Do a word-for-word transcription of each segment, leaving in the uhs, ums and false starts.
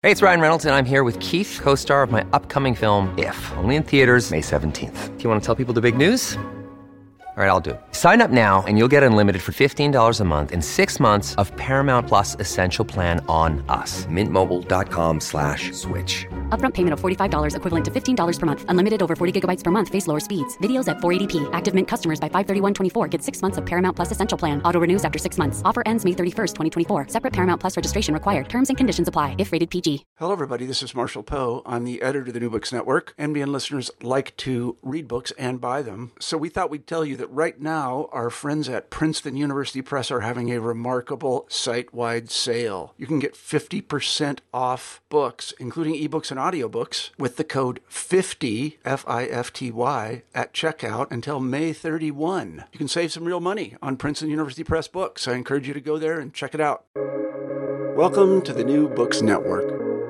Hey, it's Ryan Reynolds, and I'm here with Keith, co-star of my upcoming film, If, only in theaters May seventeenth. Do you want to tell people the big news? All right, I'll do it. Sign up now and you'll get unlimited for fifteen dollars a month and six months of Paramount Plus Essential Plan on us. Mint Mobile dot com slash switch. Upfront payment of forty-five dollars equivalent to fifteen dollars per month. Unlimited over forty gigabytes per month. Face lower speeds. Videos at four eighty p. Active Mint customers by five thirty-one twenty-four get six months of Paramount Plus Essential Plan. Auto renews after six months. Offer ends May thirty-first, twenty twenty-four. Separate Paramount Plus registration required. Terms and conditions apply if rated P G. Hello, everybody. This is Marshall Poe. I'm the editor of the New Books Network. N B N listeners like to read books and buy them. So we thought we'd tell you that right now, our friends at Princeton University Press are having a remarkable site-wide sale. You can get fifty percent off books, including ebooks and audiobooks, with the code fifty, F I F T Y, at checkout until May thirty-first. You can save some real money on Princeton University Press books. I encourage you to go there and check it out. Welcome to the New Books Network.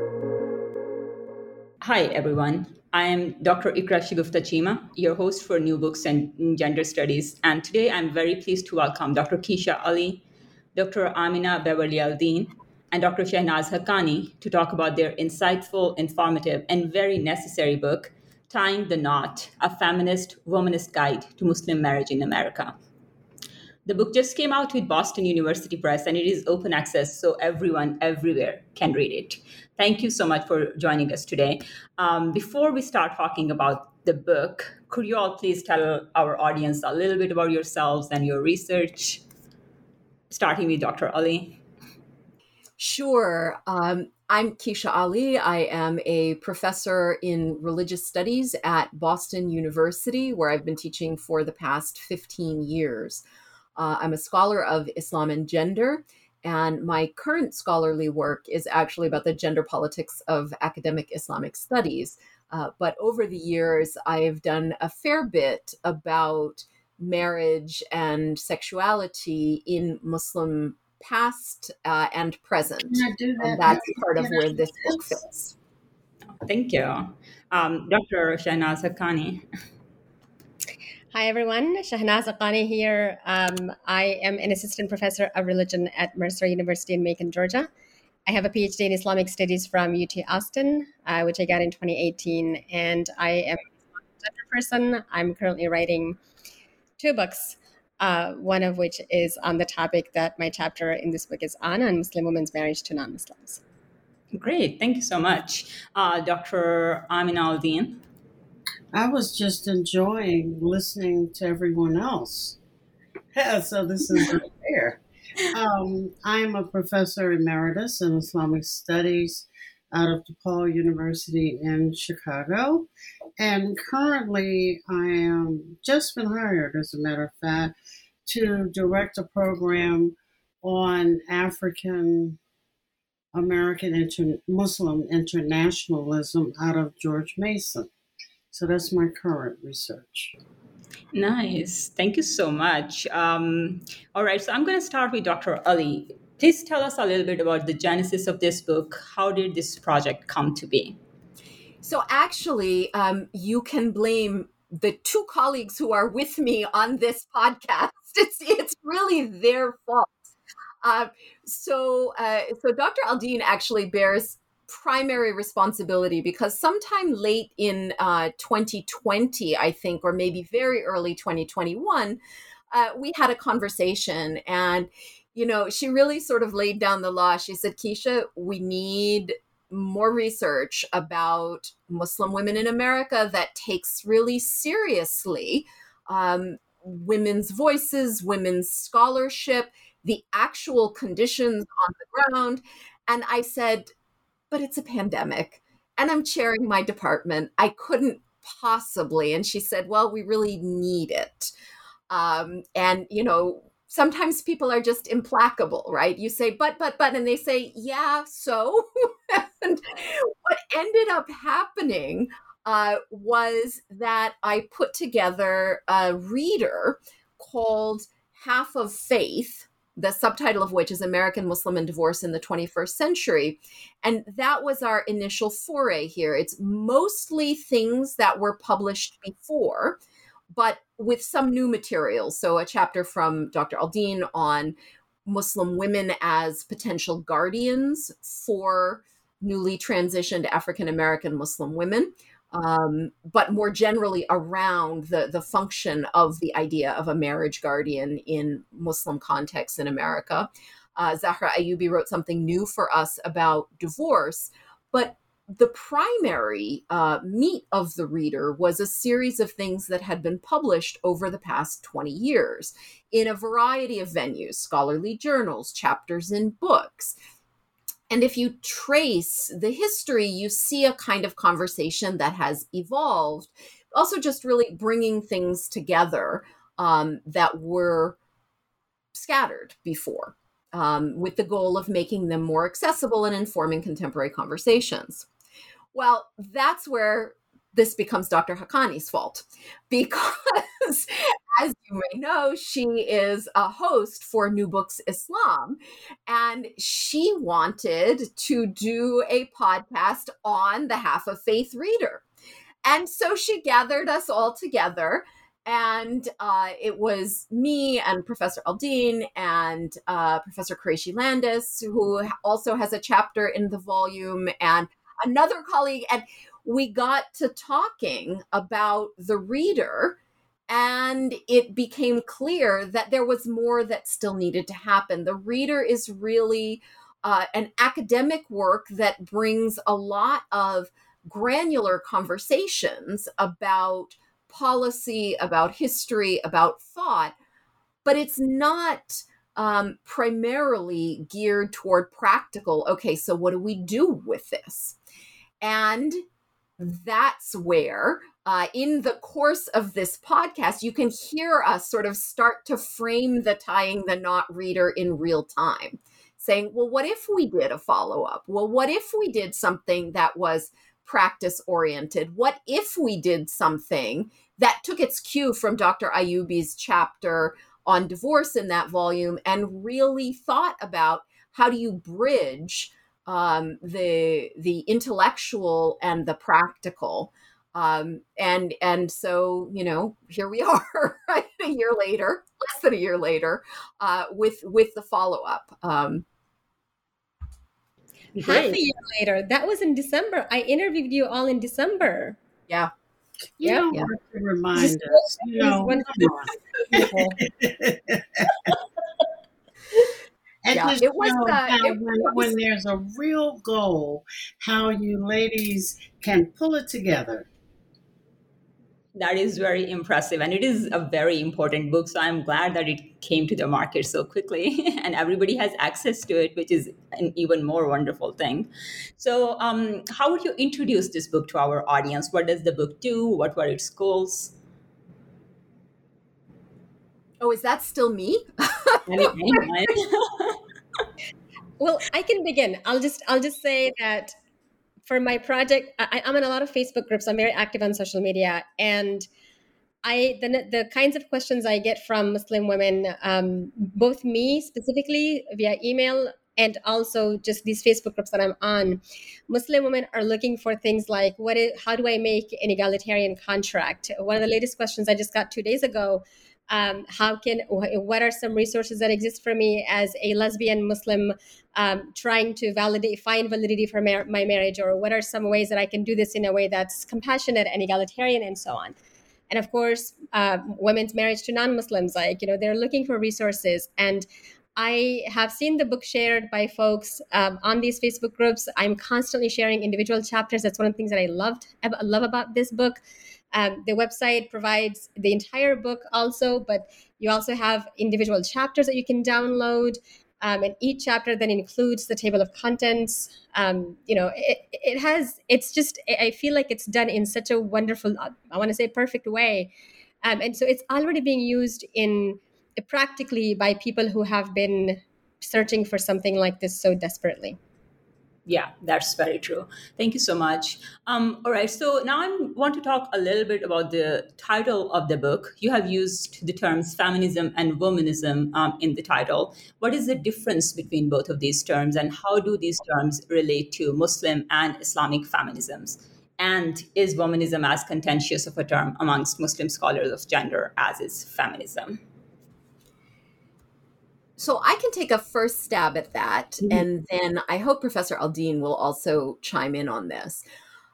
Hi, everyone. I am Doctor Ikra Shigufta Chima, your host for New Books and Gender Studies. And today I'm very pleased to welcome Doctor Keisha Ali, Doctor Amina Beverly Aldeen, and Doctor Shehnaz Haqqani to talk about their insightful, informative, and very necessary book, Tying the Knot, A Feminist Womanist Guide to Muslim Marriage in America. The book just came out with Boston University Press, and it is open access, so everyone, everywhere can read it. Thank you so much for joining us today. Um, before we start talking about the book, could you all please tell our audience a little bit about yourselves and your research, starting with Doctor Ali? Sure. Um, I'm Keisha Ali. I am a professor in religious studies at Boston University, where I've been teaching for the past fifteen years. Uh, I'm a scholar of Islam and gender, and my current scholarly work is actually about the gender politics of academic Islamic studies. Uh, but over the years, I've done a fair bit about marriage and sexuality in Muslim past uh, and present. That? And that's part of where this book fits. Thank you. Um, Doctor Shehnaz Haqqani. Hi, everyone. Shehnaz Haqqani here. Um, I am an assistant professor of religion at Mercer University in Macon, Georgia. I have a PhD in Islamic studies from U T Austin, uh, which I got in twenty eighteen. And I am a gender person. I'm currently writing two books, uh, one of which is on the topic that my chapter in this book is on, on Muslim women's marriage to non-Muslims. Great. Thank you so much. Uh, Doctor Amina Aldeen. I was just enjoying listening to everyone else. Yeah, so this is fair. Um, I'm a professor emeritus in Islamic studies out of DePaul University in Chicago. And currently I am just been hired, as a matter of fact, to direct a program on African American inter- Muslim internationalism out of George Mason. So that's my current research. Nice. Thank you so much. Um, all right. So I'm going to start with Doctor Ali. Please tell us a little bit about the genesis of this book. How did this project come to be? So actually, um, you can blame the two colleagues who are with me on this podcast. It's, it's really their fault. Uh, so, uh, so Doctor Aldeen actually bears primary responsibility because sometime late in uh, twenty twenty, I think, or maybe very early twenty twenty-one, uh, we had a conversation, and you know, she really sort of laid down the law. She said, Keisha, we need more research about Muslim women in America that takes really seriously um, women's voices, women's scholarship, the actual conditions on the ground. And I said, but it's a pandemic and I'm chairing my department. I couldn't possibly. And she said, well, we really need it. Um, and, you know, sometimes people are just implacable, right? You say, but, but, but, and they say, yeah, so. And what ended up happening uh, was that I put together a reader called Half of Faith, the subtitle of which is American Muslim and Divorce in the twenty-first Century. And that was our initial foray here. It's mostly things that were published before, but with some new materials. So a chapter from Doctor Aldeen on Muslim women as potential guardians for newly transitioned African American Muslim women, um, but more generally around the, the function of the idea of a marriage guardian in Muslim contexts in America. Uh, Zahra Ayubi wrote something new for us about divorce, but the primary uh, meat of the reader was a series of things that had been published over the past twenty years in a variety of venues, scholarly journals, chapters in books. And if you trace the history, you see a kind of conversation that has evolved, also just really bringing things together um, that were scattered before, um, with the goal of making them more accessible and informing contemporary conversations. Well, that's where this becomes Doctor Haqqani's fault, because as you may know, she is a host for New Books Islam, and she wanted to do a podcast on the Half of Faith reader. And so she gathered us all together, and uh, it was me and Professor Aldine and uh, Professor Qureshi Landis, who also has a chapter in the volume, and another colleague, and we got to talking about the reader, and it became clear that there was more that still needed to happen. The reader is really uh, an academic work that brings a lot of granular conversations about policy, about history, about thought, but it's not um, primarily geared toward practical, okay, so what do we do with this? And that's where, uh, in the course of this podcast, you can hear us sort of start to frame the tying the knot reader in real time, saying, well, what if we did a follow-up? Well, what if we did something that was practice-oriented? What if we did something that took its cue from Doctor Ayubi's chapter on divorce in that volume and really thought about how do you bridge um, the the intellectual and the practical, um, and and so you know here we are, right, a year later, less than a year later, uh, with with the follow up. Um, Half a year later, that was in December. I interviewed you all in December. Yeah, you yeah, don't yeah. have to remind us. You know, And yeah, just it was, know uh, how it when, was when there's a real goal, how you ladies can pull it together. That is very impressive. And it is a very important book. So I'm glad that it came to the market so quickly and everybody has access to it, which is an even more wonderful thing. So um, how would you introduce this book to our audience? What does the book do? What were its goals? Oh, is that still me? Anyone? Well, I can begin. I'll just I'll just say that for my project, I, I'm in a lot of Facebook groups. I'm very active on social media, and I the the kinds of questions I get from Muslim women, um, both me specifically via email and also just these Facebook groups that I'm on. Muslim women are looking for things like what is, how do I make an egalitarian contract? One of the latest questions I just got two days ago. Um, how can, what are some resources that exist for me as a lesbian Muslim um, trying to validate, find validity for mar- my marriage, or what are some ways that I can do this in a way that's compassionate and egalitarian and so on. And of course, uh, women's marriage to non-Muslims, like, you know, they're looking for resources. And I have seen the book shared by folks um, on these Facebook groups. I'm constantly sharing individual chapters. That's one of the things that I loved, I love about this book. Um, the website provides the entire book also, but you also have individual chapters that you can download. Um, and each chapter then includes the table of contents. Um, you know, it, it has, it's just, I feel like it's done in such a wonderful, I want to say perfect way. Um, and so it's already being used in practically by people who have been searching for something like this so desperately. Yeah, that's very true. Thank you so much. Um, all right, so now I want to talk a little bit about the title of the book. You have used the terms feminism and womanism um, in the title. What is the difference between both of these terms, and how do these terms relate to Muslim and Islamic feminisms? And is womanism as contentious of a term amongst Muslim scholars of gender as is feminism? So I can take a first stab at that, mm-hmm. and then I hope Professor Aldine will also chime in on this.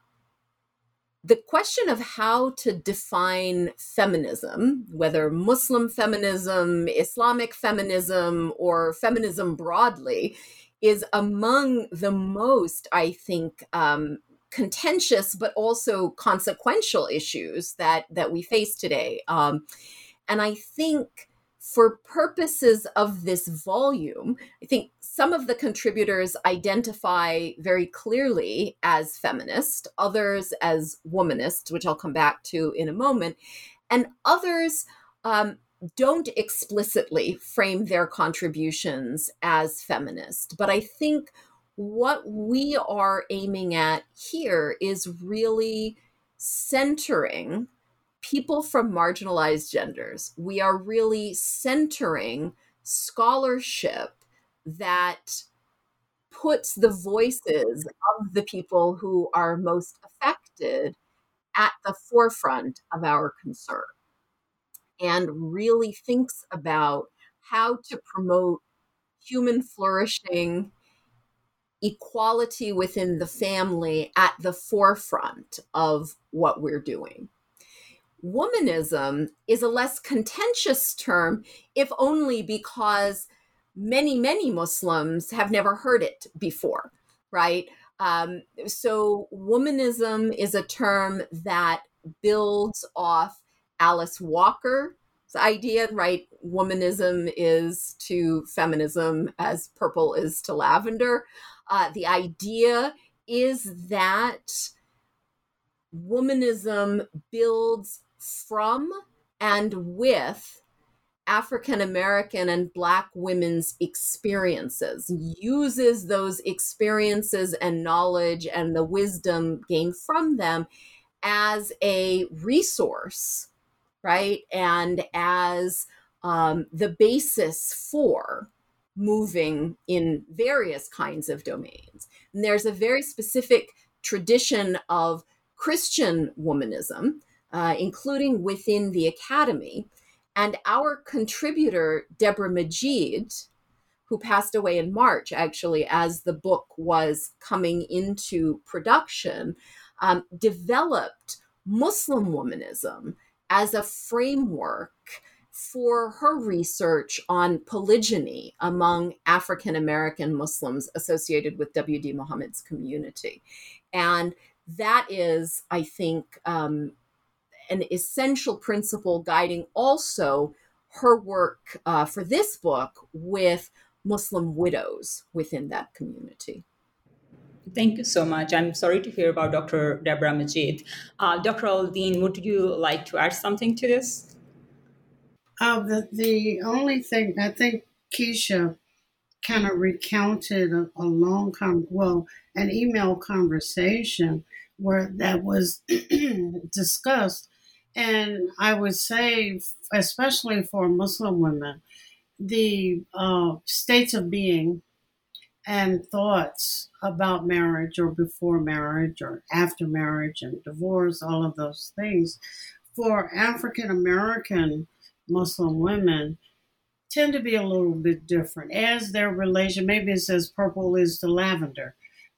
The question of how to define feminism, whether Muslim feminism, Islamic feminism, or feminism broadly, is among the most, I think, um, contentious but also consequential issues that, that we face today. Um, and I think for purposes of this volume, I think some of the contributors identify very clearly as feminist, others as womanist, which I'll come back to in a moment, and others um, don't explicitly frame their contributions as feminist. But I think what we are aiming at here is really centering people from marginalized genders. We are really centering scholarship that puts the voices of the people who are most affected at the forefront of our concern, and really thinks about how to promote human flourishing, equality within the family at the forefront of what we're doing. Womanism is a less contentious term, if only because many, many Muslims have never heard it before, right? Um, so womanism is a term that builds off Alice Walker's idea, right? Womanism is to feminism as purple is to lavender. Uh, the idea is that womanism builds from and with African American and Black women's experiences, uses those experiences and knowledge and the wisdom gained from them as a resource, right? And as um, the basis for moving in various kinds of domains. And there's a very specific tradition of Christian womanism, uh, including within the academy. And our contributor, Deborah Majid, who passed away in March, actually, as the book was coming into production, um, developed Muslim womanism as a framework for her research on polygyny among African American Muslims associated with W D Muhammad's community. And that is, I think, um, an essential principle guiding also her work uh, for this book with Muslim widows within that community. Thank you so much. I'm sorry to hear about Doctor Deborah Majid. Uh, Doctor Aldine, would you like to add something to this? Uh, the, the only thing, I think Keisha kind of recounted a, a long, com- well, an email conversation where that was discussed. And I would say, especially for Muslim women, the uh, states of being and thoughts about marriage or before marriage or after marriage and divorce, all of those things, for African American Muslim women tend to be a little bit different as their relation, maybe it says purple is to lavender,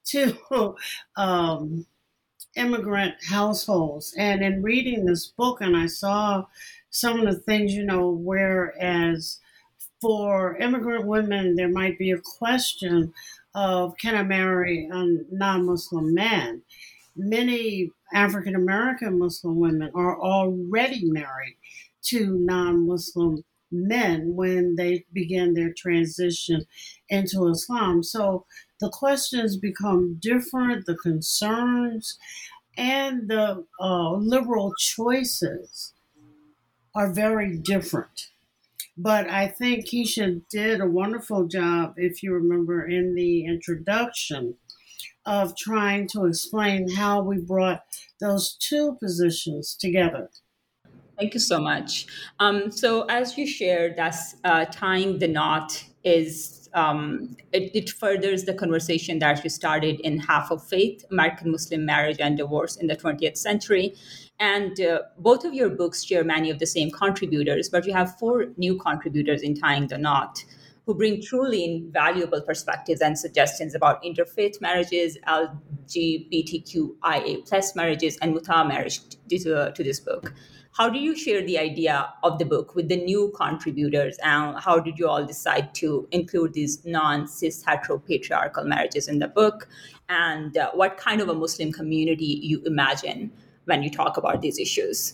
to um, immigrant households. And in reading this book, and I saw some of the things, you know, whereas for immigrant women, there might be a question of, can I marry a non-Muslim man? Many African American Muslim women are already married to non-Muslim men when they begin their transition into Islam. So the questions become different, the concerns and the uh, liberal choices are very different. But I think Keisha did a wonderful job, if you remember, in the introduction of trying to explain how we brought those two positions together. Thank you so much. Um, so as you shared, that's uh, tying the knot is, um, it, it furthers the conversation that you started in Half of Faith, American Muslim Marriage and Divorce in the twentieth century. And uh, both of your books share many of the same contributors, but you have four new contributors in Tying the Knot. who bring truly invaluable perspectives and suggestions about interfaith marriages, L G B T Q I A plus marriages, and muta marriage to, to this book. How do you share the idea of the book with the new contributors, and how did you all decide to include these non-cis heteropatriarchal marriages in the book? And uh, what kind of a Muslim community you imagine when you talk about these issues?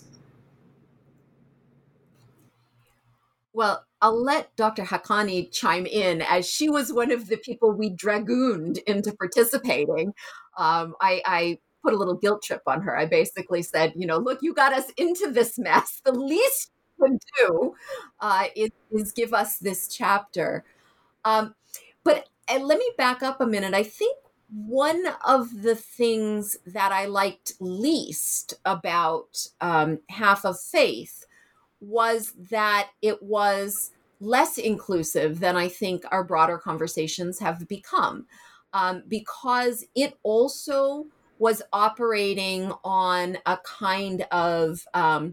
Well, I'll let Doctor Haqqani chime in, as she was one of the people we dragooned into participating. Um, I, I put a little guilt trip on her. I basically said, you know, look, you got us into this mess. The least you can do uh, is, is give us this chapter. Um, but uh, let me back up a minute. I think one of the things that I liked least about um, Half of Faith was that it was less inclusive than I think our broader conversations have become, um, because it also was operating on a kind of um,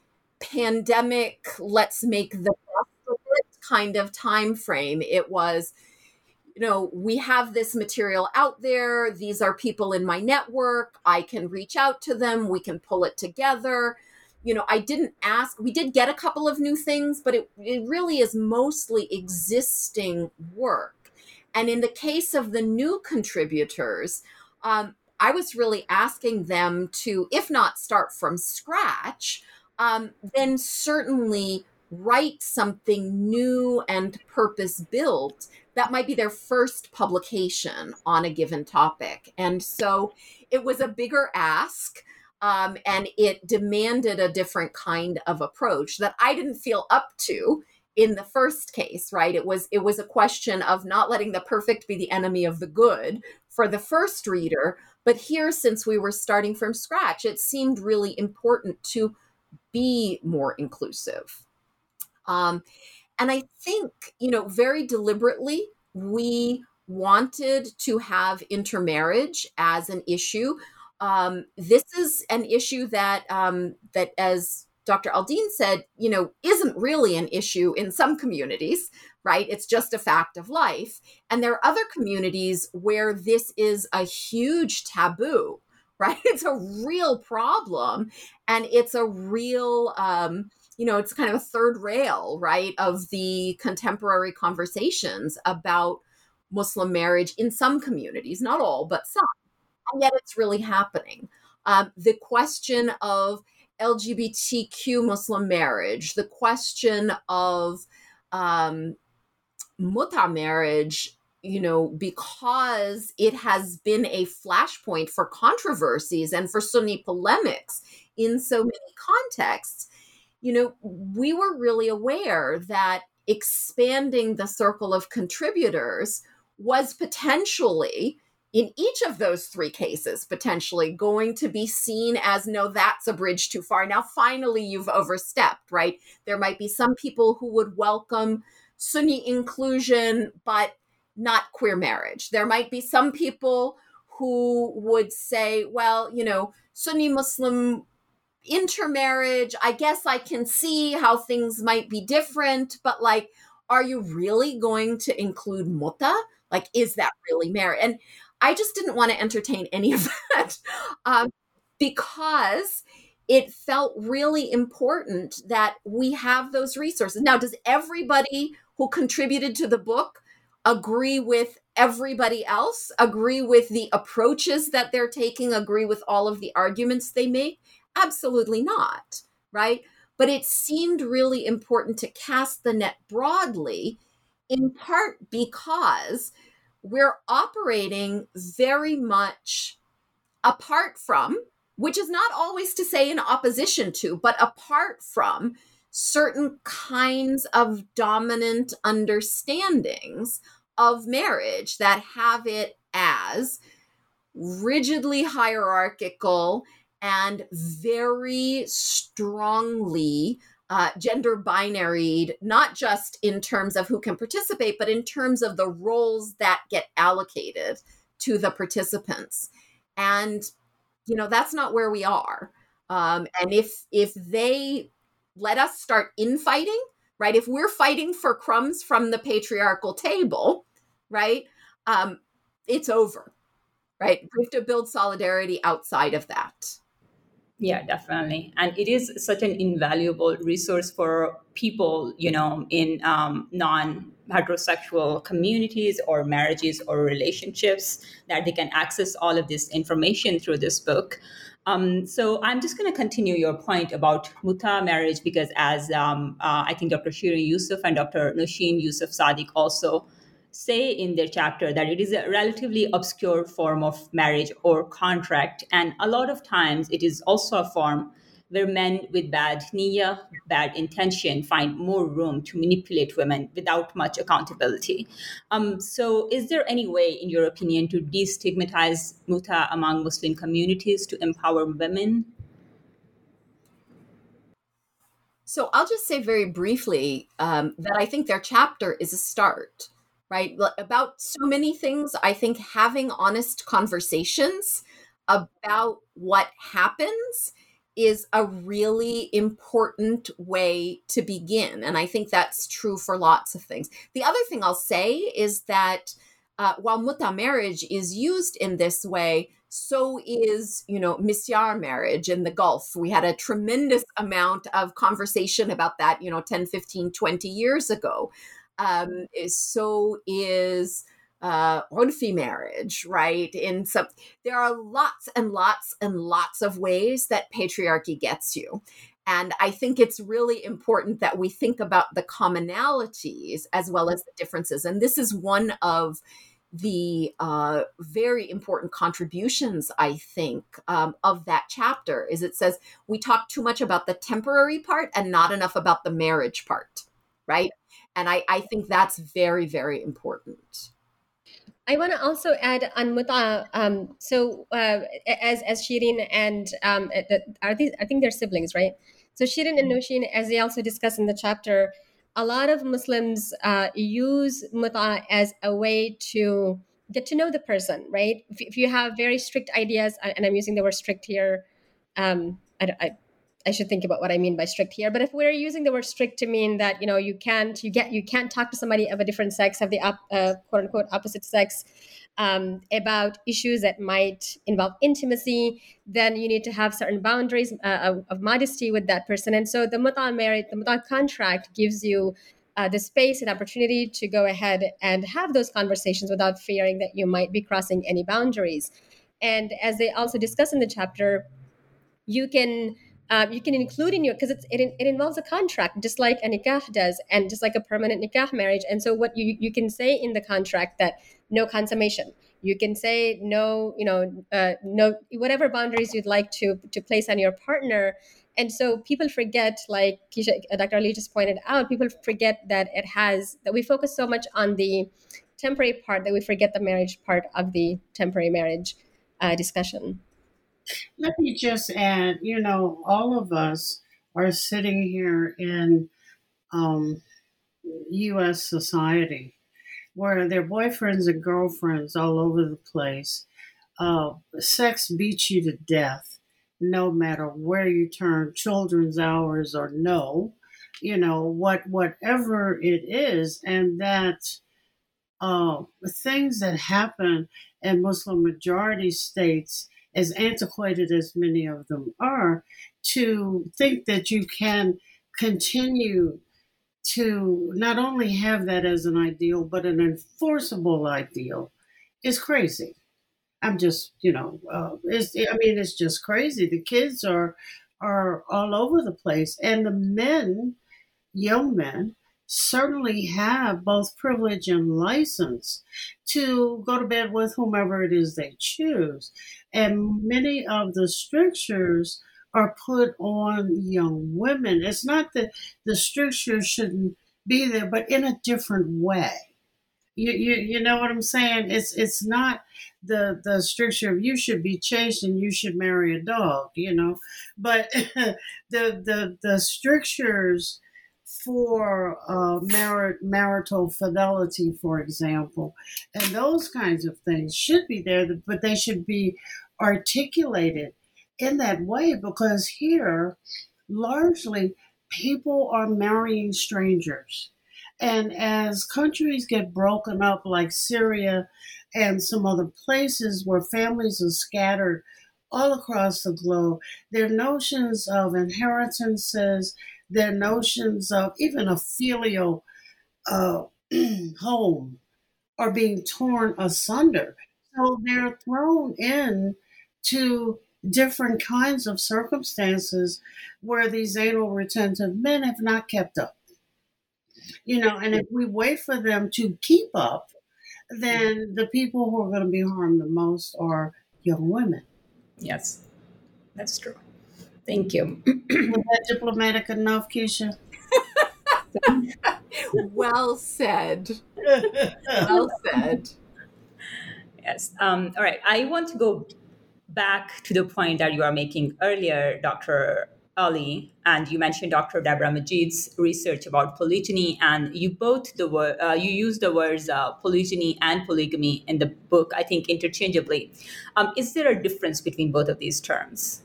pandemic, let's make the best of it kind of time frame. It was, you know, we have this material out there. These are people in my network. I can reach out to them. We can pull it together. You know, I didn't ask, we did get a couple of new things, but it, it really is mostly existing work. And in the case of the new contributors, um, I was really asking them to, if not start from scratch, um, then certainly write something new and purpose-built that might be their first publication on a given topic. And so it was a bigger ask. Um, and it demanded a different kind of approach that I didn't feel up to in the first case, right? It was it was a question of not letting the perfect be the enemy of the good for the first reader. But here, since we were starting from scratch, it seemed really important to be more inclusive. Um, and I think, you know, very deliberately, we wanted to have intermarriage as an issue. Um, this is an issue that, um, that, as Doctor Aldine said, you know, isn't really an issue in some communities, right? It's just a fact of life. And there are other communities where this is a huge taboo, right? It's a real problem. And it's a real, um, you know, it's kind of a third rail, right, of the contemporary conversations about Muslim marriage in some communities, not all, but some. And yet it's really happening. Um, the question of L G B T Q Muslim marriage, the question of um, muta marriage, you know, because it has been a flashpoint for controversies and for Sunni polemics in so many contexts, you know, we were really aware that expanding the circle of contributors was potentially, in each of those three cases, potentially going to be seen as, no, that's a bridge too far. Now, finally, you've overstepped, right? There might be some people who would welcome Sunni inclusion, but not queer marriage. There might be some people who would say, well, you know, Sunni Muslim intermarriage, I guess I can see how things might be different, but like, are you really going to include muta? Like, is that really marriage? And I just didn't want to entertain any of that um, because it felt really important that we have those resources. Now, does everybody who contributed to the book agree with everybody else, agree with the approaches that they're taking, agree with all of the arguments they make? Absolutely not, right? But it seemed really important to cast the net broadly, in part because we're operating very much apart from, which is not always to say in opposition to, but apart from certain kinds of dominant understandings of marriage that have it as rigidly hierarchical and very strongly Uh, gender binaried, not just in terms of who can participate, but in terms of the roles that get allocated to the participants. And, you know, that's not where we are. Um, and if if they let us start infighting right? If we're fighting for crumbs from the patriarchal table, right, um, it's over, right? We have to build solidarity outside of that. Yeah, definitely. And it is such an invaluable resource for people, you know, in um, non-heterosexual communities or marriages or relationships, that they can access all of this information through this book. Um, so I'm just going to continue your point about muta marriage, because as um, uh, I think Doctor Shirin Yusuf and Doctor Nosheen Yusuf Sadiq also say in their chapter, that it is a relatively obscure form of marriage or contract. And a lot of times it is also a form where men with bad niyyah, bad intention, find more room to manipulate women without much accountability. Um, so is there any way, in your opinion, to destigmatize muta among Muslim communities to empower women? So I'll just say very briefly um, that I think their chapter is a start. Right? About so many things, I think having honest conversations about what happens is a really important way to begin. And I think that's true for lots of things. The other thing I'll say is that uh, while muta marriage is used in this way, so is, you know, misyar marriage in the Gulf. We had a tremendous amount of conversation about that, you know, ten, fifteen, twenty years ago. Um, so is uh, urfi marriage, right? In some, there are lots and lots and lots of ways that patriarchy gets you. And I think it's really important that we think about the commonalities as well as the differences. And this is one of the uh, very important contributions, I think, um, of that chapter, is it says we talk too much about the temporary part and not enough about the marriage part, right? And I, I think that's very, very important. I want to also add on muta. Um, so uh, as as Shirin and um, are these? I think they're siblings, right? So Shirin and Nosheen, as they also discuss in the chapter, a lot of Muslims uh, use muta as a way to get to know the person, right? If, if you have very strict ideas, and I'm using the word strict here, um, I, I I should think about what I mean by strict here. But if we're using the word strict to mean that, you know, you can't, you get, you can't talk to somebody of a different sex, of the up, uh, quote unquote opposite sex, um, about issues that might involve intimacy, then you need to have certain boundaries uh, of, of modesty with that person. And so the muta marriage, the muta contract gives you uh, the space and opportunity to go ahead and have those conversations without fearing that you might be crossing any boundaries. And as they also discuss in the chapter, you can Um, you can include in your, because it, it involves a contract, just like a nikah does, and just like a permanent nikah marriage. And so what you, you can say in the contract that no consummation, you can say no, you know, uh, no, whatever boundaries you'd like to, to place on your partner. And so people forget, like Keisha, Doctor Ali just pointed out, people forget that it has, that we focus so much on the temporary part that we forget the marriage part of the temporary marriage uh, discussion. Let me just add, you know, all of us are sitting here in um, U S society where their boyfriends and girlfriends all over the place. Uh, sex beats you to death, no matter where you turn, children's hours or no, you know, what whatever it is. And that uh, things that happen in Muslim majority states, as antiquated as many of them are, to think that you can continue to not only have that as an ideal, but an enforceable ideal is crazy. I'm just, you know, uh, it's, I mean, it's just crazy. The kids are are all over the place. And the men, young men, certainly have both privilege and license to go to bed with whomever it is they choose. And many of the strictures are put on young women. It's not that the strictures shouldn't be there, but in a different way. You, you you know what I'm saying? It's it's not the the stricture of you should be chaste and you should marry a dog, you know. But the the the strictures for uh, mar- marital fidelity, for example, and those kinds of things should be there, but they should be articulated in that way, because here, largely, people are marrying strangers. And as countries get broken up, like Syria and some other places where families are scattered all across the globe, their notions of inheritances, their notions of even a filial uh, home are being torn asunder. So they're thrown in to different kinds of circumstances where these anal retentive men have not kept up. You know, and if we wait for them to keep up, then the people who are going to be harmed the most are young women. Yes, that's true. Thank you. Was that diplomatic enough, Keisha? Well said. Well said. Yes. Um, all right. I want to go back to the point that you are making earlier, Doctor Ali, and you mentioned Doctor Deborah Majid's research about polygyny, and you both the word uh, you use the words uh, polygyny and polygamy in the book, I think, interchangeably. Um, is there a difference between both of these terms?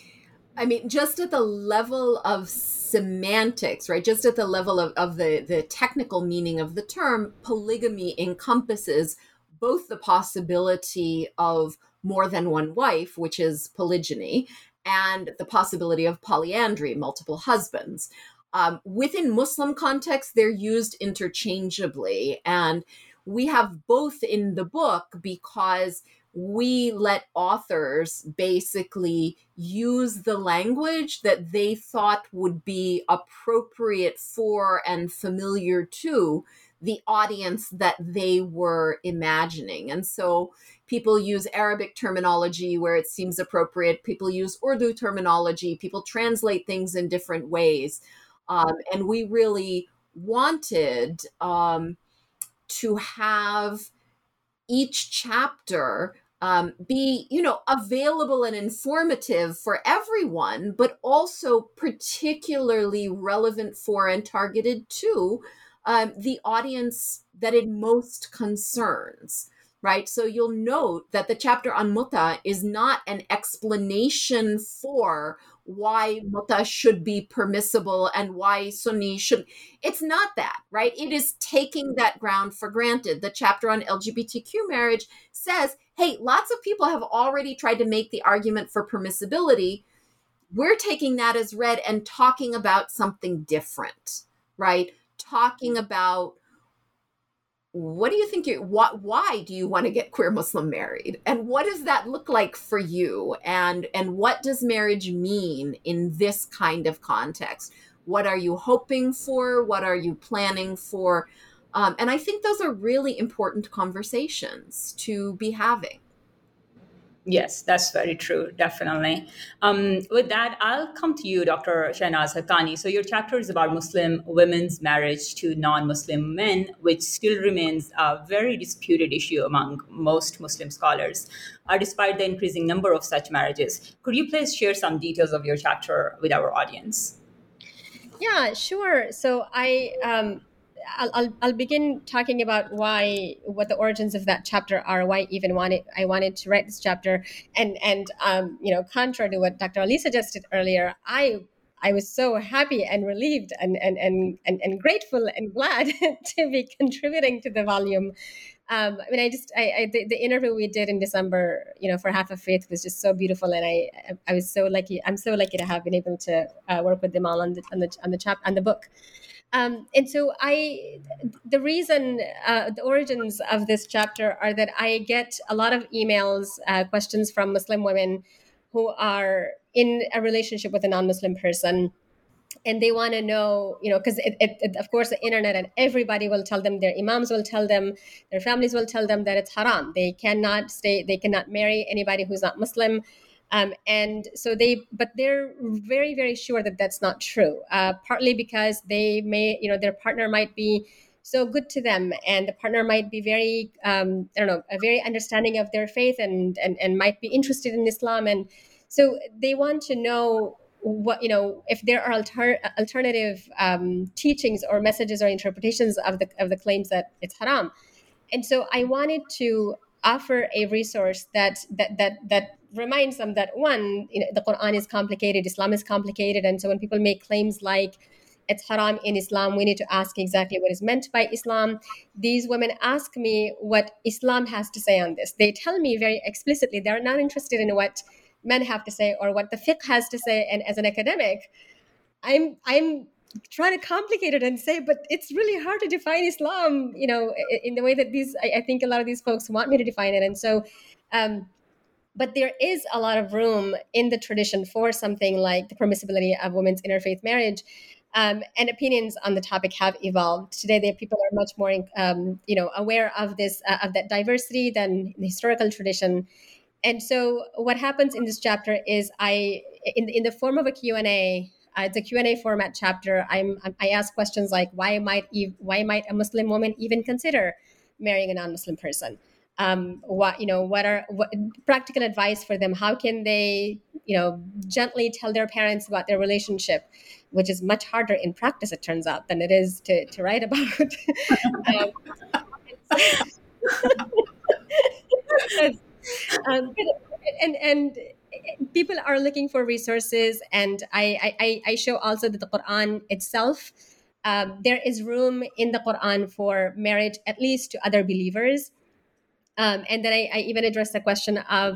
I mean, just at the level of semantics, right? Just at the level of, of the, the technical meaning of the term, polygamy encompasses both the possibility of more than one wife, which is polygyny, and the possibility of polyandry, multiple husbands. Um, within Muslim context, they're used interchangeably. And we have both in the book because we let authors basically use the language that they thought would be appropriate for and familiar to the audience that they were imagining. And so people use Arabic terminology where it seems appropriate. People use Urdu terminology. People translate things in different ways. Um, and we really wanted um, to have each chapter um, be, you know, available and informative for everyone, but also particularly relevant for and targeted to um, the audience that it most concerns, right? So you'll note that the chapter on muta is not an explanation for why muta should be permissible and why Sunni should. It's not that, right? It is taking that ground for granted. The chapter on L G B T Q marriage says, hey, lots of people have already tried to make the argument for permissibility. We're taking that as read and talking about something different, right? Talking about what do you think you, what, why do you want to get queer Muslim married? And what does that look like for you? And, and what does marriage mean in this kind of context? What are you hoping for? What are you planning for? Um, and I think those are really important conversations to be having. Yes, that's very true, definitely. Um, with that, I'll come to you, Doctor Shahnaz Haqqani. So your chapter is about Muslim women's marriage to non-Muslim men, which still remains a very disputed issue among most Muslim scholars, uh, despite the increasing number of such marriages. Could you please share some details of your chapter with our audience? Yeah, sure. So I... Um, I'll, I'll I'll begin talking about why, what the origins of that chapter are, why I even wanted I wanted to write this chapter, and and um you know, contrary to what Doctor Ali suggested earlier, I I was so happy and relieved and and and and, and grateful and glad to be contributing to the volume. Um, I mean, I just I, I the, the interview we did in December, you know, for Half of Faith was just so beautiful, and I I was so lucky. I'm so lucky to have been able to uh, work with them all on the on the on the chap on the book. Um, and so I, the reason, uh, the origins of this chapter are that I get a lot of emails, uh, questions from Muslim women who are in a relationship with a non-Muslim person. And they want to know, you know, because it, it, it, of course, the internet and everybody will tell them, their imams will tell them, their families will tell them that it's haram. They cannot stay, they cannot marry anybody who's not Muslim. Um, and so they, but they're very, very sure that that's not true, uh, partly because they may, you know, their partner might be so good to them, and the partner might be very, um, I don't know, a very understanding of their faith, and, and, and might be interested in Islam. And so they want to know what, you know, if there are alter- alternative um, teachings or messages or interpretations of the of the claims that it's haram. And so I wanted to offer a resource that that that that reminds them that, one, you know, the Quran is complicated, Islam is complicated. And so when people make claims like it's haram in Islam, we need to ask exactly what is meant by Islam. These women ask me what Islam has to say on this. They tell me very explicitly they're not interested in what men have to say or what the fiqh has to say. And as an academic, I'm I'm trying to complicate it and say, but it's really hard to define Islam, you know, in the way that these, I, I think a lot of these folks want me to define it. And so, um, but there is a lot of room in the tradition for something like the permissibility of women's interfaith marriage. Um, and opinions on the topic have evolved. Today, the people are much more, um, you know, aware of this, uh, of that diversity than in the historical tradition. And so, what happens in this chapter is, I, in in the form of a Q and A, uh, it's a Q and A format chapter. I'm I ask questions like, why might ev- why might a Muslim woman even consider marrying a non-Muslim person? Um, what you know, what are what, practical advice for them? How can they, you know, gently tell their parents about their relationship, which is much harder in practice, it turns out, than it is to, to write about. um, um, and and people are looking for resources, and I, I, I show also that the Quran itself, um, there is room in the Quran for marriage, at least to other believers. Um, and then I, I even address the question of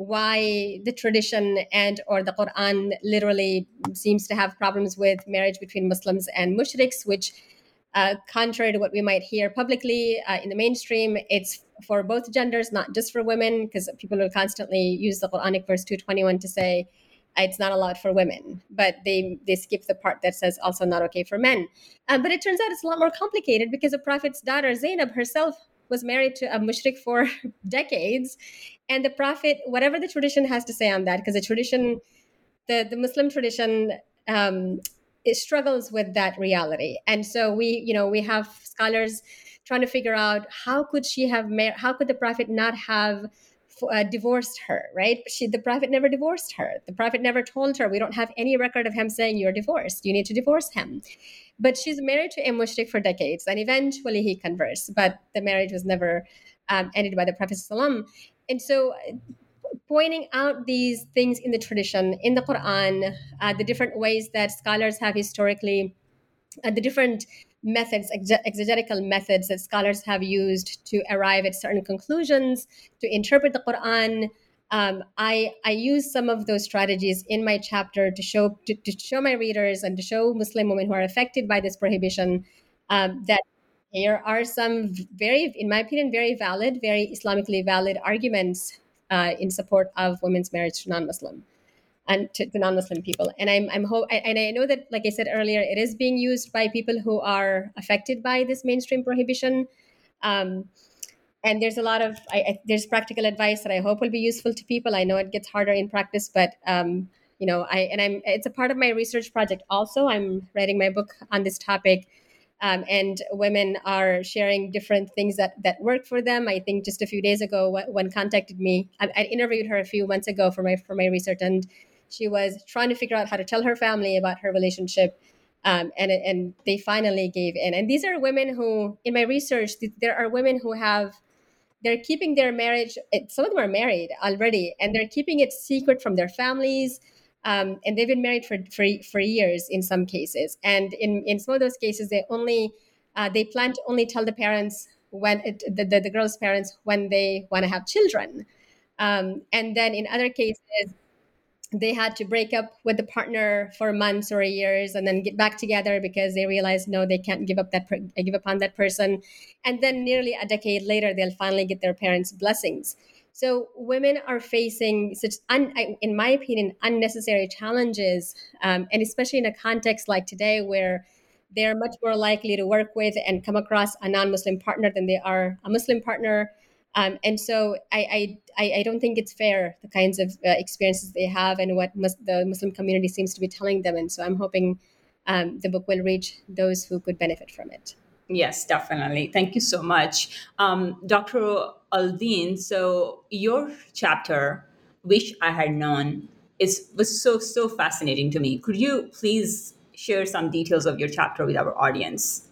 why the tradition and or the Quran literally seems to have problems with marriage between Muslims and mushriks, which, uh, contrary to what we might hear publicly uh, in the mainstream, it's for both genders, not just for women, because people will constantly use the Quranic verse two twenty-one to say it's not allowed for women, but they they skip the part that says also not okay for men. Um, but it turns out it's a lot more complicated, because the Prophet's daughter Zainab herself was married to a mushrik for decades. And the Prophet, whatever the tradition has to say on that, because the tradition, the, the Muslim tradition, um, it struggles with that reality. And so we, you know, we have scholars trying to figure out how could she have, mar- how could the Prophet not have uh, divorced her, right? She, the Prophet never divorced her. The Prophet never told her, we don't have any record of him saying you're divorced. You need to divorce him. But she's married to a mushrik for decades, and eventually he converts. But the marriage was never um, ended by the Prophet ﷺ. And so pointing out these things in the tradition, in the Quran, uh, the different ways that scholars have historically, uh, the different methods, exe- exegetical methods that scholars have used to arrive at certain conclusions, to interpret the Quran. Um, I, I use some of those strategies in my chapter to show to, to show my readers and to show Muslim women who are affected by this prohibition um, that there are some very, in my opinion, very valid, very Islamically valid arguments uh, in support of women's marriage to non-Muslim and to, to non-Muslim people. And I'm, I'm ho- and I know that, like I said earlier, it is being used by people who are affected by this mainstream prohibition. Um, And there's a lot of, I, I, there's practical advice that I hope will be useful to people. I know it gets harder in practice, but, um, you know, I, and I'm, it's a part of my research project also. I'm writing my book on this topic, um, and women are sharing different things that, that work for them. I think just a few days ago, one contacted me, I, I interviewed her a few months ago for my, for my research, and she was trying to figure out how to tell her family about her relationship. Um, and, and they finally gave in. And these are women who, in my research, there are women who have, they're keeping their marriage, some of them are married already, and they're keeping it secret from their families. Um, and they've been married for, for for years in some cases. And in, in some of those cases, they only, uh, they plan to only tell the parents when, it, the, the, the girl's parents, when they want to have children. Um, and then in other cases, they had to break up with the partner for months or years and then get back together because they realized, no, they can't give up that, per- give up on that person. And then nearly a decade later, they'll finally get their parents' blessings. So women are facing such, un- in my opinion, unnecessary challenges. Um, and especially in a context like today, where they're much more likely to work with and come across a non-Muslim partner than they are a Muslim partner. Um, and so I, I I don't think it's fair, the kinds of uh, experiences they have and what mus- the Muslim community seems to be telling them. And so I'm hoping um, the book will reach those who could benefit from it. Yes, definitely. Thank you so much. Um, Doctor Aldeen, so your chapter, Wish I Had Known, is was so, so fascinating to me. Could you please share some details of your chapter with our audience?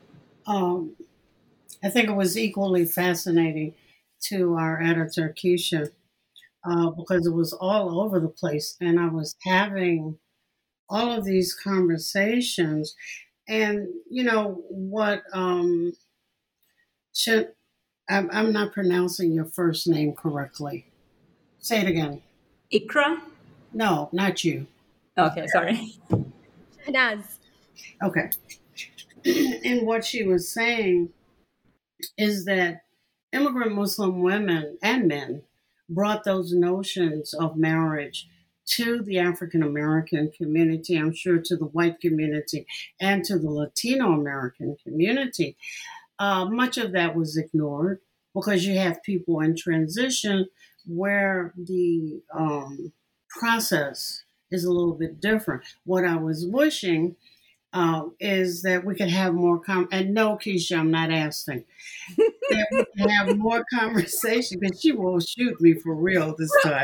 Um, I think it was equally fascinating to our editor, Keisha. uh, because it was all over the place. And I was having all of these conversations. And, you know, what, um, should, I'm, I'm not pronouncing your first name correctly. Say it again. Ikra? No, not you. Okay, sorry. Shahnaz. Okay. And what she was saying is that immigrant Muslim women and men brought those notions of marriage to the African American community, I'm sure to the white community and to the Latino American community. Uh, much of that was ignored because you have people in transition where the um, process is a little bit different. What I was wishing um, is that we could have more com- and no, Keisha, I'm not asking that we can have more conversation because she will shoot me for real this time.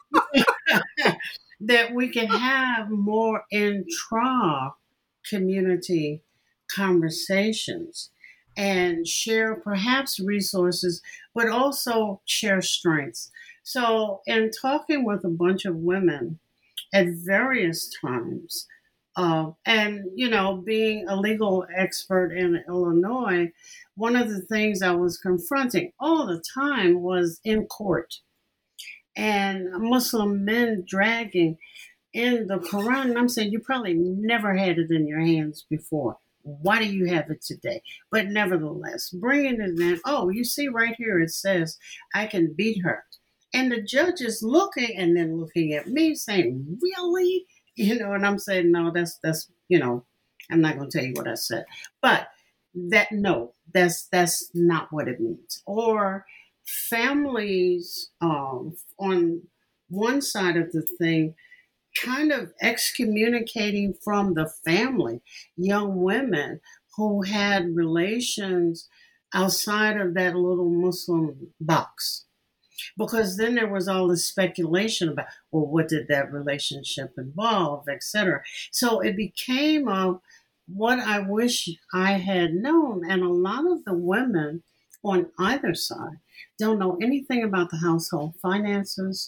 That we can have more intra community conversations and share perhaps resources, but also share strengths. So, in talking with a bunch of women at various times, uh, and, you know, being a legal expert in Illinois, one of the things I was confronting all the time was in court and Muslim men dragging in the Quran. And I'm saying, you probably never had it in your hands before. Why do you have it today? But nevertheless, bringing it in, oh, you see right here, it says, I can beat her. And the judge is looking and then looking at me saying, really? You know, and I'm saying, no, that's, that's, you know, I'm not going to tell you what I said. But that, no, that's, that's not what it means. Or families um, on one side of the thing kind of excommunicating from the family young women who had relations outside of that little Muslim box. Because then there was all this speculation about, well, what did that relationship involve, et cetera. So it became a, what I wish I had known. And a lot of the women on either side don't know anything about the household finances.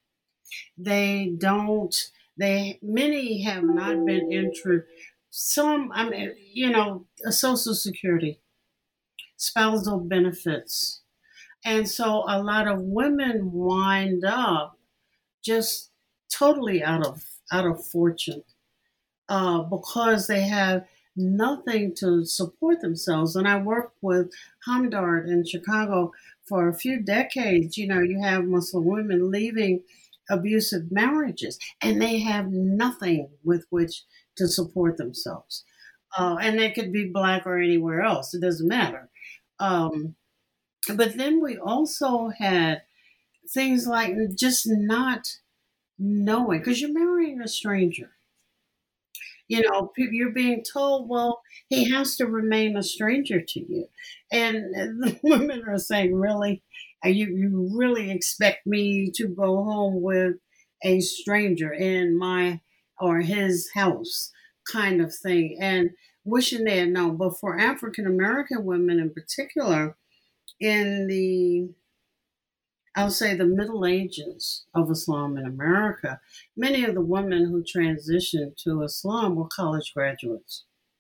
They don't, they, many have not been into some, I mean, you know, a Social Security, spousal benefits. And so a lot of women wind up just totally out of, out of fortune uh, because they have nothing to support themselves. And I worked with Hamdard in Chicago for a few decades. You know, you have Muslim women leaving abusive marriages and they have nothing with which to support themselves. Uh, and they could be Black or anywhere else. It doesn't matter. Um, but then we also had things like just not knowing, because you're marrying a stranger. You know, you're being told, well, he has to remain a stranger to you. And the women are saying, really? You, you really expect me to go home with a stranger in my or his house kind of thing? And wishing they had known. But for African American women in particular, in the, I'll say the Middle Ages of Islam in America, many of the women who transitioned to Islam were college graduates.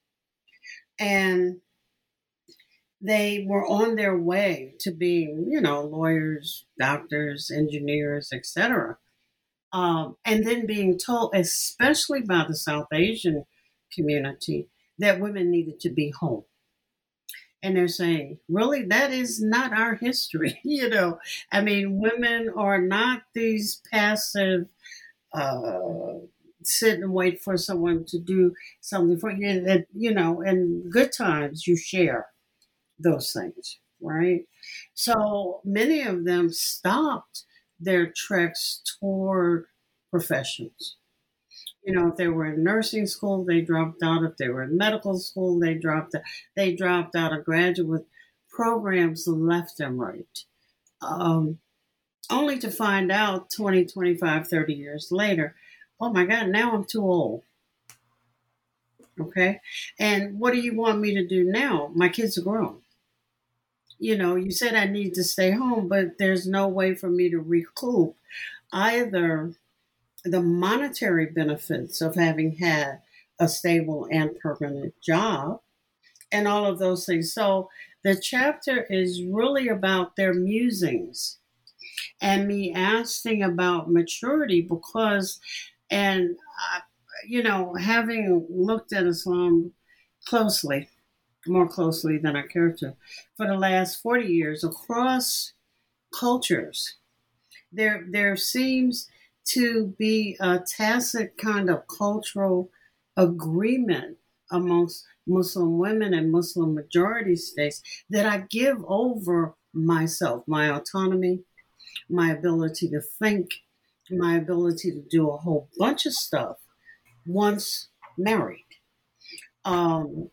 And they were on their way to being, you know, lawyers, doctors, engineers, et cetera. Um, and then being told, especially by the South Asian community, that women needed to be home. And they're saying, really, that is not our history. You know, I mean, women are not these passive, uh, sit and wait for someone to do something for you. That, you know, in good times, you share those things, right? So many of them stopped their treks toward professions. You know, if they were in nursing school, they dropped out. If they were in medical school, they dropped out. They dropped out of graduate programs left and right. Um, only to find out twenty, twenty-five, thirty years later, oh my God, now I'm too old. Okay? And what do you want me to do now? My kids are grown. You know, you said I need to stay home, but there's no way for me to recoup either the monetary benefits of having had a stable and permanent job and all of those things. So the chapter is really about their musings and me asking about maturity because, and, uh, you know, having looked at Islam closely, more closely than I care to, for the last forty years across cultures, there there seems to be a tacit kind of cultural agreement amongst Muslim women and Muslim majority states that I give over myself, my autonomy, my ability to think, my ability to do a whole bunch of stuff once married. Um,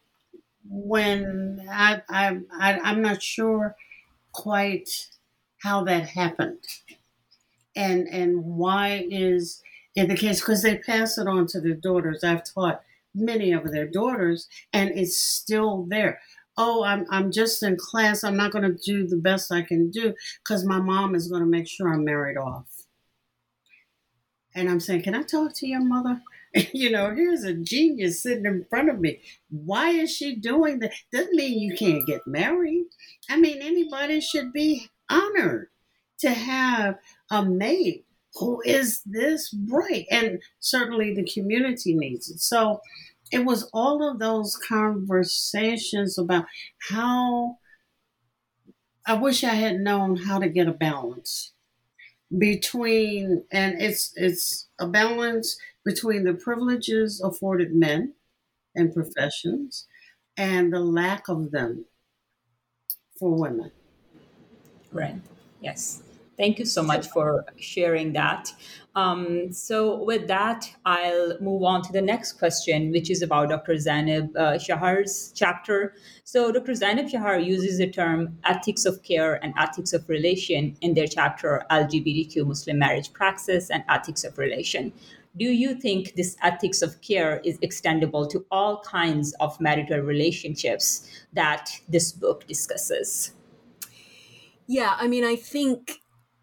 when I, I, I, I'm not sure quite how that happened and and why is it the case, because they pass it on to their daughters. I've taught many of their daughters and it's still there. Oh, I'm I'm just in class. I'm not going to do the best I can do because my mom is going to make sure I'm married off. And I'm saying, can I talk to your mother? You know, here's a genius sitting in front of me. Why is she doing that? Doesn't mean you can't get married. I mean, anybody should be honored to have a mate who is this bright. And certainly the community needs it. So it was all of those conversations about how I wish I had known how to get a balance between, and it's it's a balance between the privileges afforded men and professions and the lack of them for women. Right. Yes. Thank you so much for sharing that. Um, so with that, I'll move on to the next question, which is about Doctor Zainab uh, Shahar's chapter. So Doctor Zainab Shahar uses the term ethics of care and ethics of relation in their chapter L G B T Q Muslim marriage praxis and ethics of relation. Do you think this ethics of care is extendable to all kinds of marital relationships that this book discusses? Yeah, I mean, I think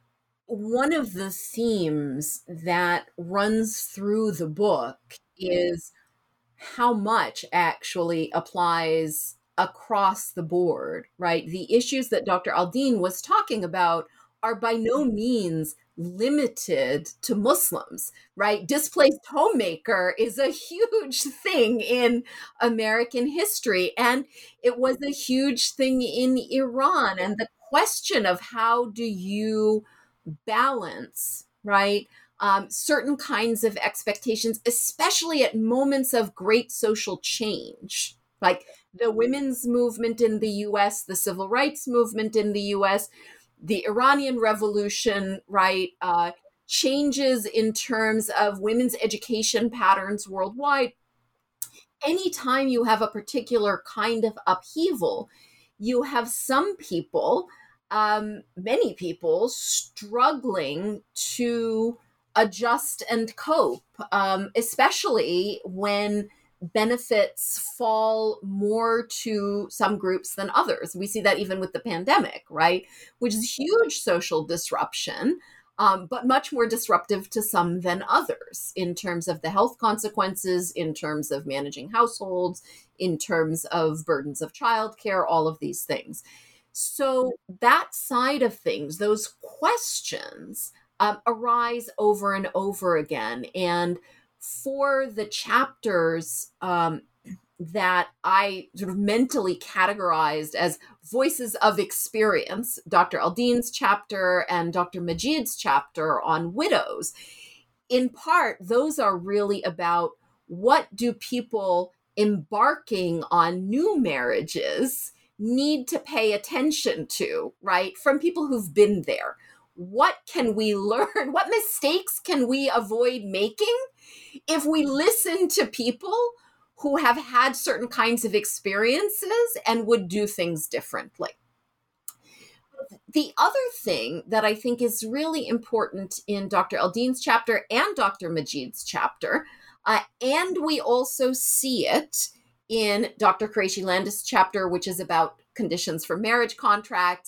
one of the themes that runs through the book is how much actually applies across the board, right? The issues that Doctor Aldine was talking about are by no means limited to Muslims, right? Displaced homemaker is a huge thing in American history, and it was a huge thing in Iran. And the question of how do you balance, right, um, certain kinds of expectations, especially at moments of great social change, like the women's movement in the U S, the civil rights movement in the U S, the Iranian Revolution, right, uh, changes in terms of women's education patterns worldwide. Anytime you have a particular kind of upheaval, you have some people, um, many people, struggling to adjust and cope, um, especially when benefits fall more to some groups than others. We see that even with the pandemic, right? Which is huge social disruption, um, but much more disruptive to some than others in terms of the health consequences, in terms of managing households, in terms of burdens of childcare, all of these things. So that side of things, those questions um, arise over and over again. And for the chapters um, that I sort of mentally categorized as voices of experience, Doctor Aldine's chapter and Doctor Majid's chapter on widows, in part, those are really about what do people embarking on new marriages need to pay attention to, right? From people who've been there. What can we learn? What mistakes can we avoid making if we listen to people who have had certain kinds of experiences and would do things differently? The other thing that I think is really important in Doctor Aldine's chapter and Doctor Majid's chapter, uh, and we also see it in Doctor Qureshi Landis' chapter, which is about conditions for marriage contracts,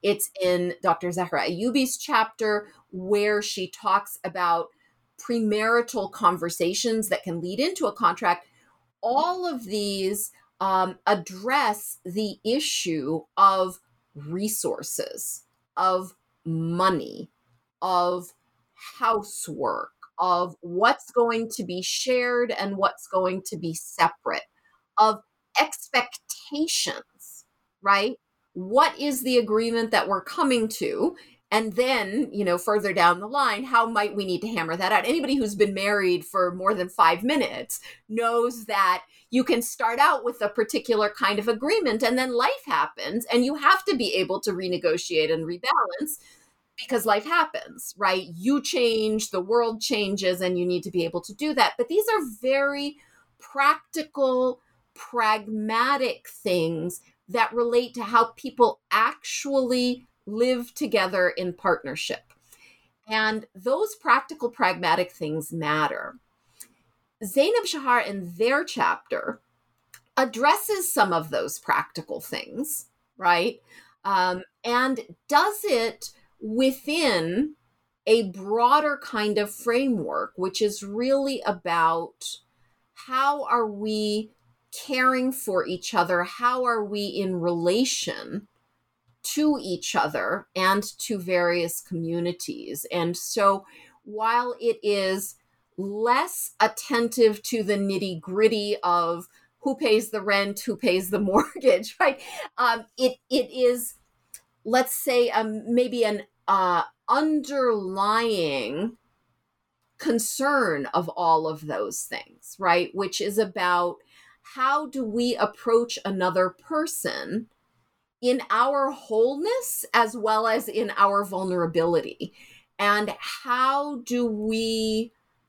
It's in Doctor Zahra Ayubi's chapter, where she talks about premarital conversations that can lead into a contract. All of these um, address the issue of resources, of money, of housework, of what's going to be shared and what's going to be separate, of expectations, right? What is the agreement that we're coming to? And then, you know, further down the line, how might we need to hammer that out? Anybody who's been married for more than five minutes knows that you can start out with a particular kind of agreement, and then life happens, and you have to be able to renegotiate and rebalance because life happens, right? You change, the world changes, and you need to be able to do that. But these are very practical, pragmatic things that relate to how people actually live together in partnership. And those practical, pragmatic things matter. Zainab Shahar, in their chapter, addresses some of those practical things, right? Um, and does it within a broader kind of framework, which is really about how are we caring for each other? How are we in relation to each other and to various communities? And so while it is less attentive to the nitty gritty of who pays the rent, who pays the mortgage, right? Um, it it is, let's say, um, maybe an uh, underlying concern of all of those things, right? Which is about how do we approach another person in our wholeness as well as in our vulnerability? And how do we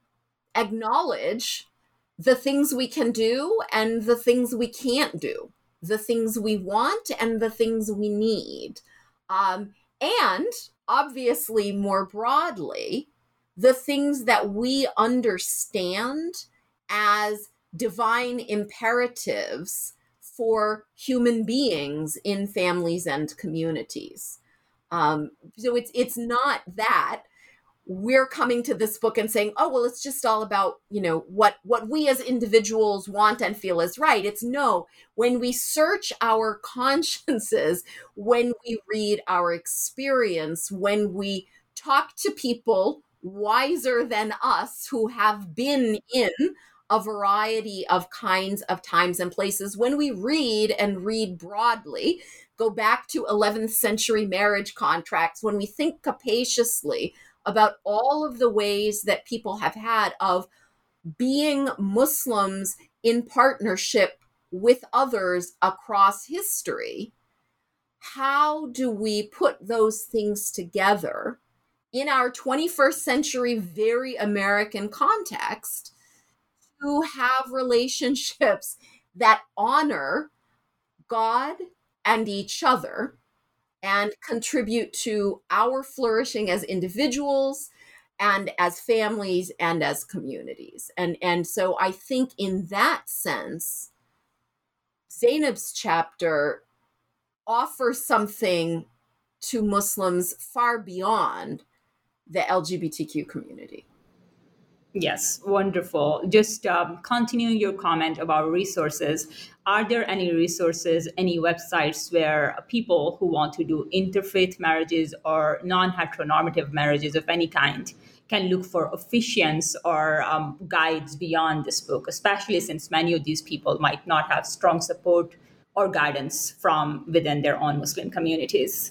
acknowledge the things we can do and the things we can't do, the things we want and the things we need? Um, and obviously, more broadly, the things that we understand as divine imperatives for human beings in families and communities. Um, so it's it's not that we're coming to this book and saying, oh, well, it's just all about, you know, what, what we as individuals want and feel is right. It's no, when we search our consciences, when we read our experience, when we talk to people wiser than us who have been in a variety of kinds of times and places, when we read and read broadly, go back to eleventh century marriage contracts, when we think capaciously about all of the ways that people have had of being Muslims in partnership with others across history, how do we put those things together in our twenty-first century, very American context to have relationships that honor God and each other and contribute to our flourishing as individuals and as families and as communities? And, and so I think in that sense, Zainab's chapter offers something to Muslims far beyond the L G B T Q community. Yes, wonderful. Just um, continuing your comment about resources, are there any resources, any websites where people who want to do interfaith marriages or non-heteronormative marriages of any kind can look for officiants or um, guides beyond this book, especially since many of these people might not have strong support or guidance from within their own Muslim communities?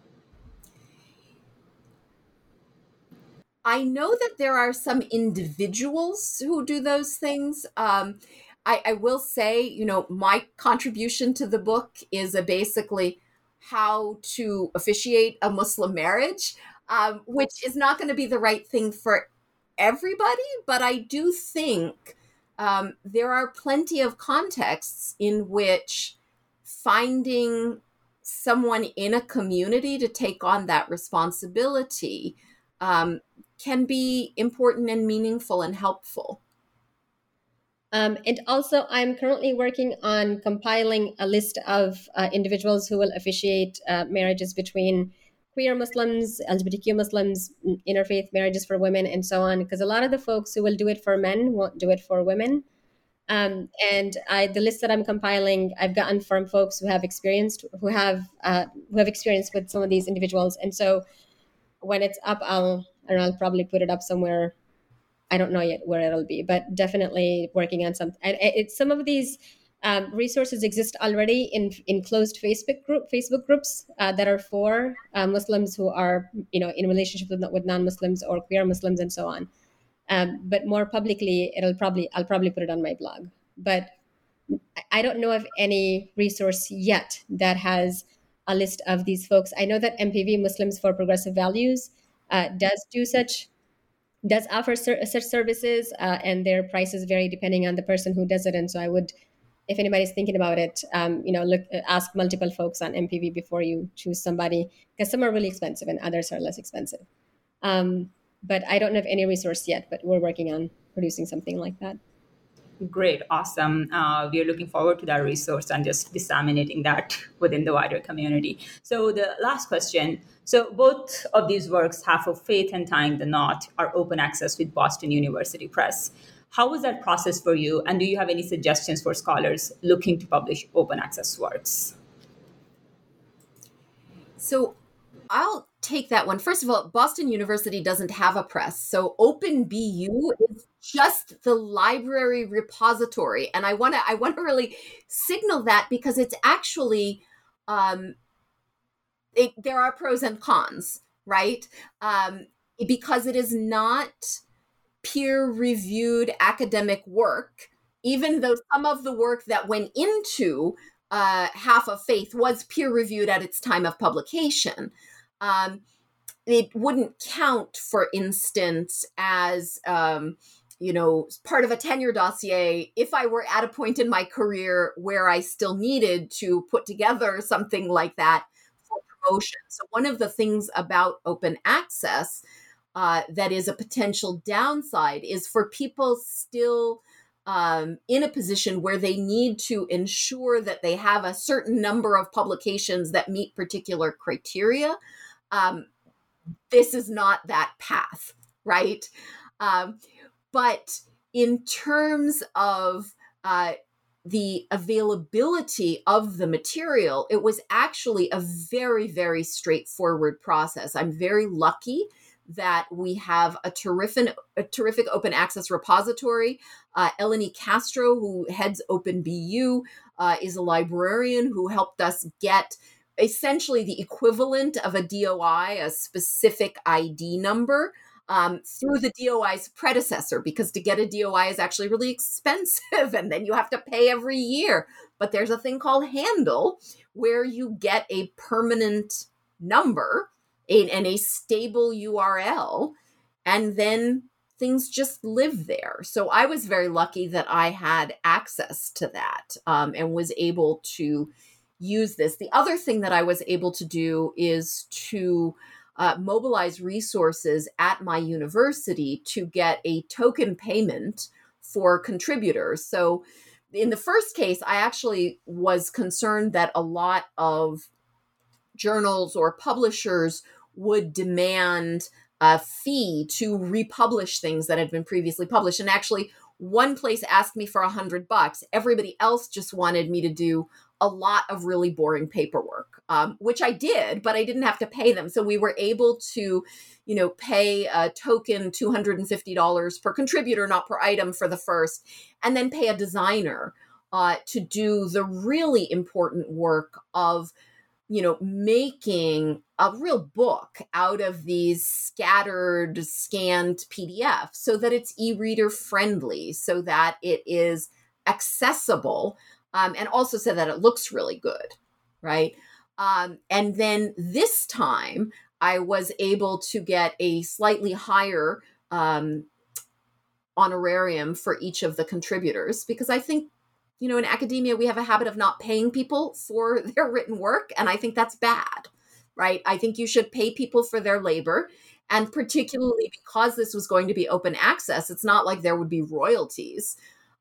I know that there are some individuals who do those things. Um, I, I will say, you know, my contribution to the book is a basically how to officiate a Muslim marriage, um, which is not going to be the right thing for everybody. But I do think um, there are plenty of contexts in which finding someone in a community to take on that responsibility um, can be important and meaningful and helpful. Um, and also, I'm currently working on compiling a list of uh, individuals who will officiate uh, marriages between queer Muslims, L G B T Q Muslims, interfaith marriages for women, and so on. Because a lot of the folks who will do it for men won't do it for women. Um, and I, the list that I'm compiling, I've gotten from folks who have experienced, who have uh, who have experience with some of these individuals. And so, when it's up, I'll I don't know, I'll probably put it up somewhere. I don't know yet where it'll be, but definitely working on some. And it's some of these um, resources exist already in in closed Facebook group Facebook groups uh, that are for uh, Muslims who are, you know, in relationship with, with non-Muslims or queer Muslims and so on. Um, but more publicly, it'll probably I'll probably put it on my blog. But I don't know of any resource yet that has a list of these folks. I know that M P V, Muslims for Progressive Values, uh, does do such. does offer ser- such services, uh, and their prices vary depending on the person who does it. And so I would, if anybody's thinking about it, um, you know, look, ask multiple folks on M P V before you choose somebody, because some are really expensive and others are less expensive. Um, but I don't know of any resource yet, but we're working on producing something like that. Great, awesome. Uh, we are looking forward to that resource and just disseminating that within the wider community. So the last question. So both of these works, Half of Faith and Tying the Knot, are open access with Boston University Press. How was that process for you? And do you have any suggestions for scholars looking to publish open access works? So I'll take that one. First of all, Boston University doesn't have a press. So OpenBU is just the library repository. And I want to I want to really signal that, because it's actually, um, it, there are pros and cons, right? Um, because it is not peer-reviewed academic work, even though some of the work that went into uh, Half of Faith was peer-reviewed at its time of publication. Um, it wouldn't count, for instance, as, um, you know, part of a tenure dossier if I were at a point in my career where I still needed to put together something like that for promotion. So one of the things about open access uh, that is a potential downside is for people still um, in a position where they need to ensure that they have a certain number of publications that meet particular criteria. Um, this is not that path, right? Um, but in terms of uh, the availability of the material, it was actually a very, very straightforward process. I'm very lucky that we have a terrific, a terrific open access repository. Uh, Eleni Castro, who heads OpenBU, uh, is a librarian who helped us get essentially the equivalent of a D O I, a specific I D number, um, through the D O I's predecessor, because to get a D O I is actually really expensive and then you have to pay every year. But there's a thing called Handle where you get a permanent number a, and a stable U R L, and then things just live there. So I was very lucky that I had access to that um, and was able to use this. The other thing that I was able to do is to uh, mobilize resources at my university to get a token payment for contributors. So in the first case, I actually was concerned that a lot of journals or publishers would demand a fee to republish things that had been previously published. And actually, one place asked me for a hundred bucks. Everybody else just wanted me to do a lot of really boring paperwork, um, which I did, but I didn't have to pay them. So we were able to, you know, pay a token two hundred fifty dollars per contributor, not per item, for the first, and then pay a designer uh, to do the really important work of, you know, making a real book out of these scattered, scanned P D Fs so that it's e-reader friendly, so that it is accessible, um, and also so that it looks really good, right? Um, and then this time, I was able to get a slightly higher um, honorarium for each of the contributors, because I think, you know, in academia, we have a habit of not paying people for their written work. And I think that's bad, right? I think you should pay people for their labor. And particularly because this was going to be open access, it's not like there would be royalties.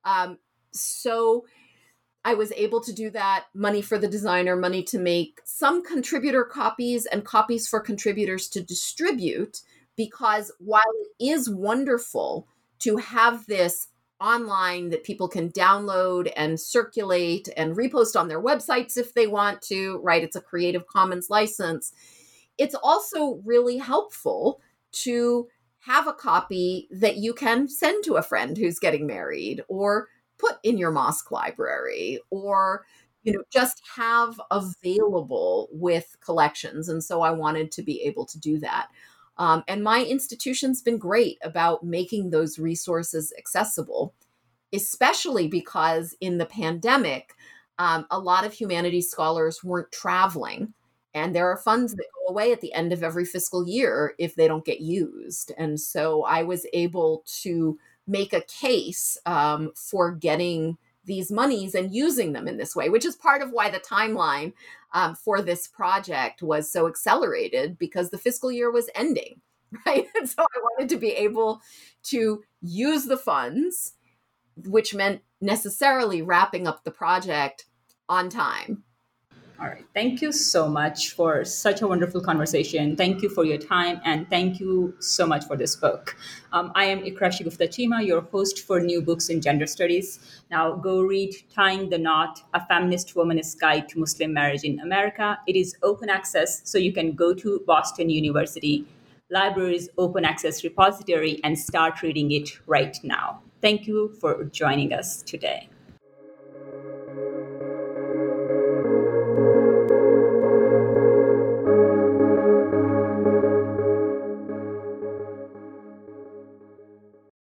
Um, so I was able to do that, money for the designer, money to make some contributor copies and copies for contributors to distribute, because while it is wonderful to have this online that people can download and circulate and repost on their websites if they want to, right? It's a Creative Commons license. It's also really helpful to have a copy that you can send to a friend who's getting married, or put in your mosque library, or, you know, just have available with collections. And so I wanted to be able to do that. Um, and my institution's been great about making those resources accessible, especially because in the pandemic, um, a lot of humanities scholars weren't traveling. And there are funds that go away at the end of every fiscal year if they don't get used. And so I was able to make a case um, for getting these monies and using them in this way, which is part of why the timeline um, for this project was so accelerated, because the fiscal year was ending, right? And so I wanted to be able to use the funds, which meant necessarily wrapping up the project on time. All right. Thank you so much for such a wonderful conversation. Thank you for your time, and thank you so much for this book. Um, I am Ikra Shigufta Chima, your host for New Books in Gender Studies. Now go read Tying the Knot, A Feminist Womanist Guide to Muslim Marriage in America. It is open access, so you can go to Boston University Library's open access repository and start reading it right now. Thank you for joining us today.